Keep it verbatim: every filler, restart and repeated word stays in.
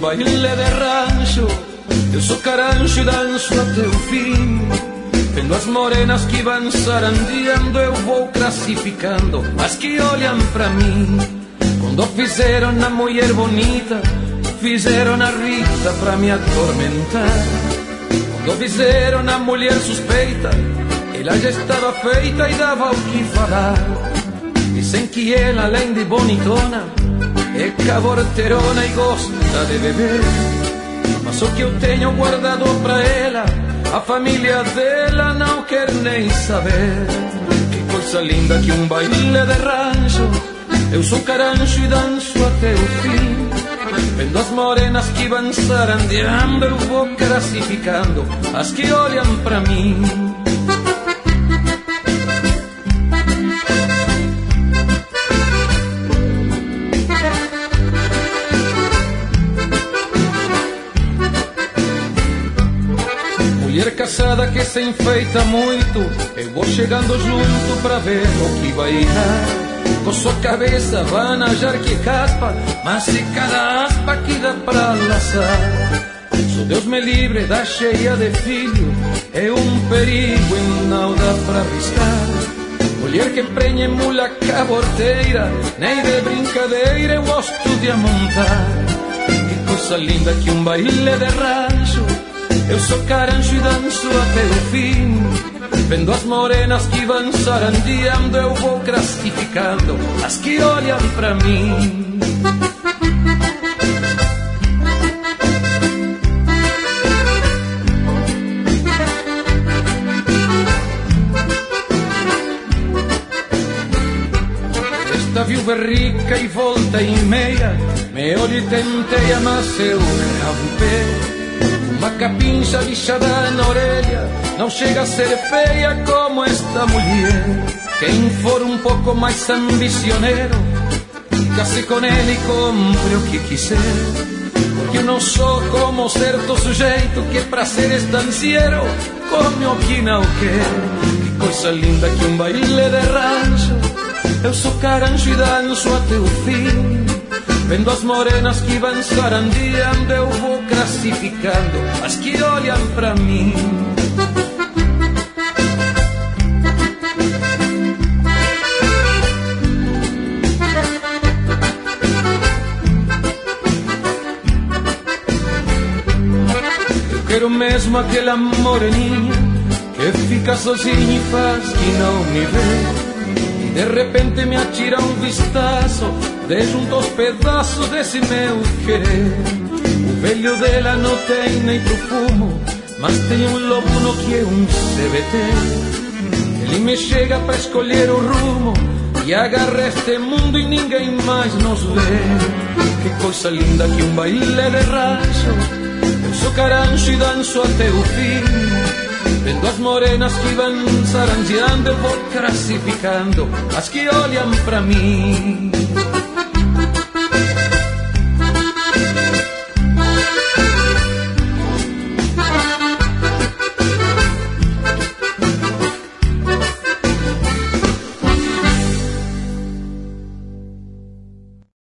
baile de rancho, eu sou carancho e danço até o fim. Vendo as morenas que vão sarandeando, eu vou classificando as que olham pra mim. Quando fizeram a mulher bonita, fizeram a Rita pra me atormentar. Quando fizeram a mulher suspeita, ela já estava feita e dava o que falar. Dizem que ela, além de bonitona, é caborterona e gosta de beber. Mas o que eu tenho guardado pra ela, a família dela não quer nem saber. Que coisa linda que um baile de rancho, eu sou carancho e danço até o fim. Vendo as morenas que vão sarandeando, eu vou classificando as que olham pra mim. Mulher casada que se enfeita muito, eu vou chegando junto pra ver o que vai dar. Com sua cabeça van achar que caspa, mas se cada aspa que dá pra laçar. Só Deus me livre da cheia de filho, é um perigo e não dá pra arriscar. Mulher que prenha mula caborteira, nem de brincadeira eu gosto de amontar. Que coisa linda que um baile de rancho, eu sou carancho e danço até o fim. Vendo as morenas que vão sarandeando, eu vou classificando as que olham pra mim. Esta viúva é rica e volta e meia, me olho e tenteia, mas eu rampei. Uma capincha lixada na orelha, não chega a ser feia como esta mulher. Quem for um pouco mais ambicioneiro, case com ele e compre o que quiser. Porque eu não sou como certo sujeito que pra ser estanciero come o que não quer. Que coisa linda que um baile de rancho, eu sou carancho e danço até o fim. Vendo as morenas que vão sarandeando, eu vou classificando as que olham pra mim. Eu quero mesmo aquela moreninha que fica sozinha e faz que não me vê. De repente me atira um vistaço de junto aos pedaços desse meu querer. O velho dela não tem nem pro fumo, mas tem um lobo que é um C B T. Ele me chega pra escolher o rumo e agarra este mundo e ninguém mais nos vê. Que coisa linda que um baile de rancho, eu sou carancho e danço até o fim. Vendo as morenas que vão sarandeando, eu vou classificando as que olham pra mim.